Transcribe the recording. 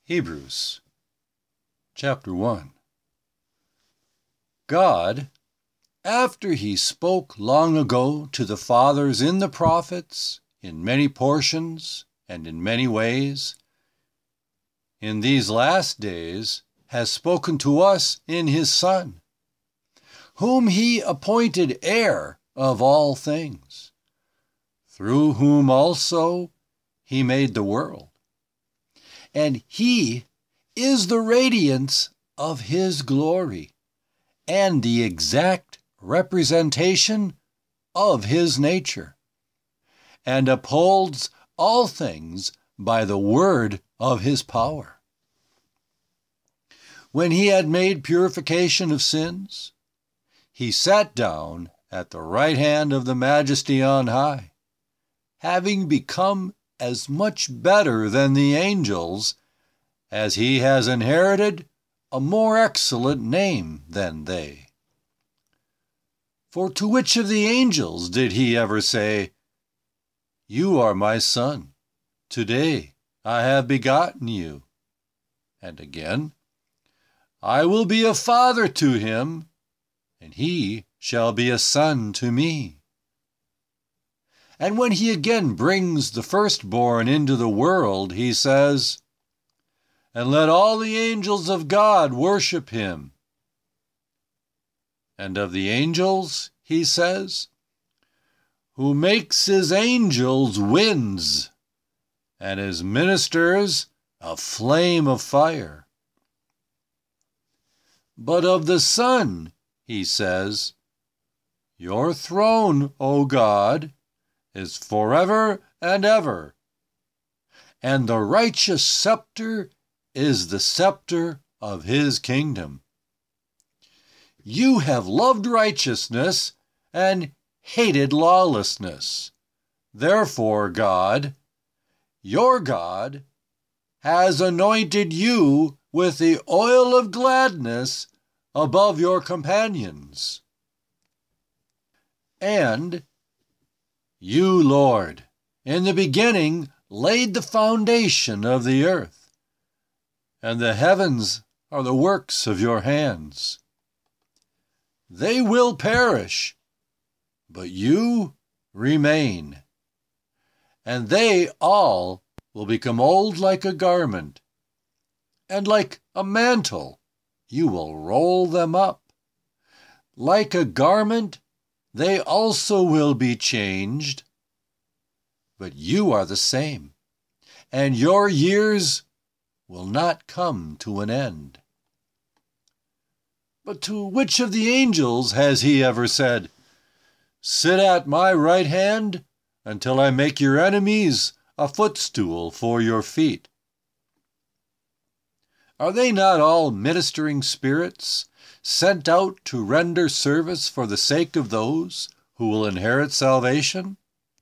Hebrews chapter 1. God, after he spoke long ago to the fathers in the prophets, in many portions and in many ways, in these last days has spoken to us in his Son, whom he appointed heir of all things, through whom also he made the world. And he is the radiance of his glory and the exact representation of his nature, and upholds all things by the word of his power. When he had made purification of sins, he sat down at the right hand of the Majesty on high, having become as much better than the angels, as he has inherited a more excellent name than they. For to which of the angels did he ever say, "You are my son, today I have begotten you"? And again, "I will be a father to him, and he shall be a son to me"? And when he again brings the firstborn into the world, he says, "And let all the angels of God worship him." And of the angels, he says, "Who makes his angels winds, and his ministers a flame of fire." But of the Son, he says, "Your throne, O God, is forever and ever, and the righteous scepter is the scepter of his kingdom. You have loved righteousness and hated lawlessness. Therefore God, your God, has anointed you with the oil of gladness above your companions. And you, Lord, in the beginning laid the foundation of the earth, and the heavens are the works of your hands. They will perish, but you remain, and they all will become old like a garment, and like a mantle you will roll them up. Like a garment they also will be changed, but you are the same, and your years will not come to an end. But to which of the angels has he ever said, 'Sit at my right hand until I make your enemies a footstool for your feet'? Are they not all ministering spirits, sent out to render service for the sake of those who will inherit salvation?